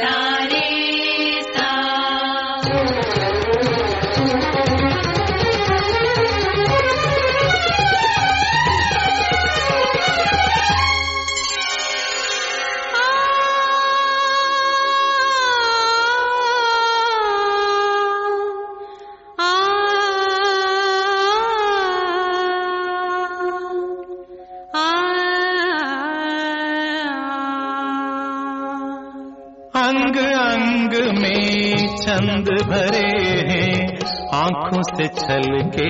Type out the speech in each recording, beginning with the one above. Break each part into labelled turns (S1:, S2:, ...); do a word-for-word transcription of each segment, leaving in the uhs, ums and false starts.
S1: अंग अंग में चंद भरे हैं, आंखों से छलके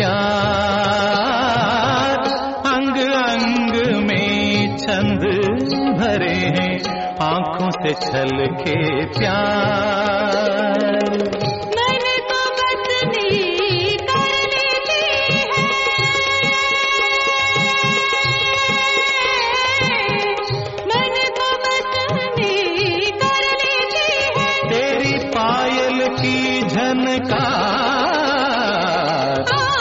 S1: प्यार। अंग अंग में चंद भरे हैं, आंखों से छलके प्यार। की झनकार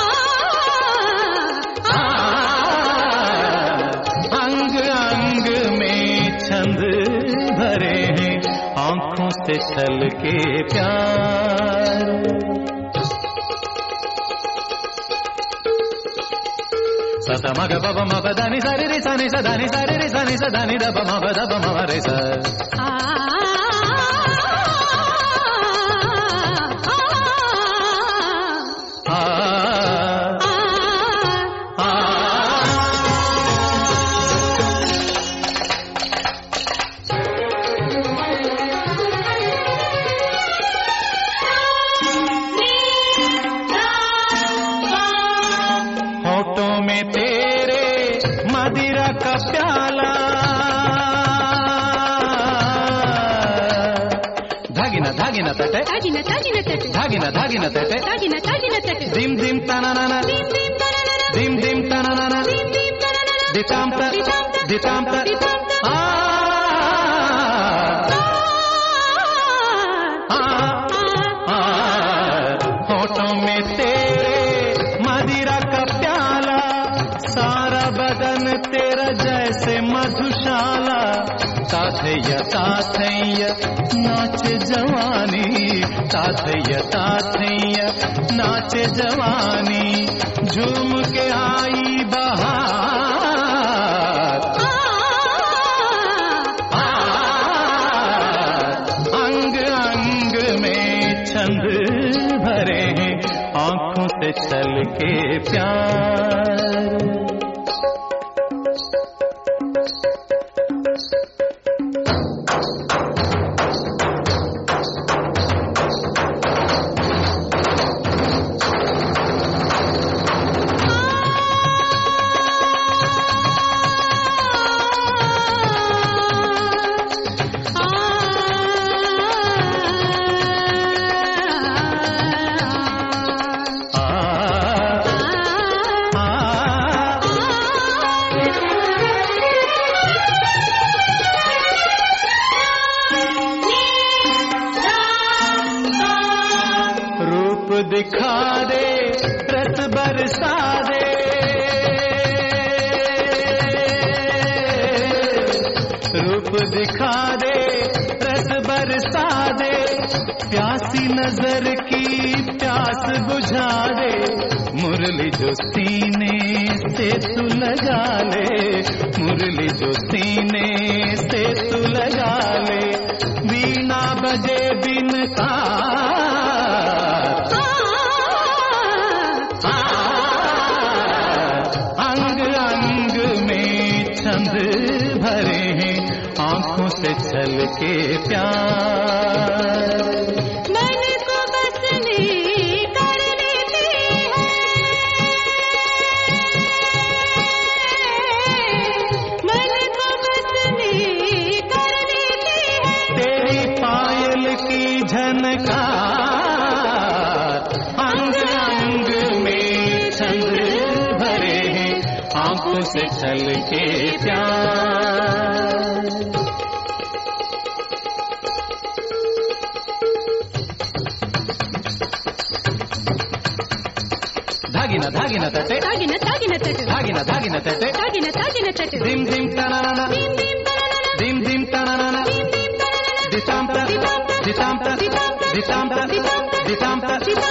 S1: अंग अंग में छंद भरे हैं, आंखों से छलके प्यार। ससा मग बब मब दानी सारे रे सानी सदानी सारे रे सानी सदानी दब मब दब मब रे सा। होठों में तेरे मदिरा का प्याला, धागिना धागिना तटे
S2: धागिना धागिना तटे
S1: धागिना धागिना तटे
S2: धागिना धागिना तटे
S1: दिम दिम तनाना दिम दिम तनाना दिताम त दिताम त आ आ होठों में तेरे मदिरा का प्याला, सारा बदन तेरा जैसे मधुशाला। ताथैय ताथैय नाच जवानी, ताथैय ताथैय नाच जवानी, झूम के आई बहार। अंग अंग में छंद भरे हैं, आंखों से छलके प्यार। दिखा दे रस बरसा दे, रूप दिखा दे रस बरसा दे, प्यासी नजर की प्यास बुझा दे। मुरली जो सीने से तू लगा ले, मुरली जो सीने से तू लगा ले, वीणा बजे बिन का भरे हैं, आंखों से छलके प्यार।
S2: मन को बसने कर लेती है, मन को बसने कर लेती है,
S1: तेरी पायल की झनकार। अंग अंग में छंद भरे हैं, आंखों से छलके प्यार। धागिना धागिना तटे
S2: धागिना धागिना तटे
S1: धागिना धागिना तटे
S2: धागिना धागिना तटे
S1: दिम दिम तनाना
S2: दिम दिम तनाना
S1: दिम दिम तनाना
S2: दिम दिम तनाना
S1: दिताम त दिताम त दिताम त दिताम त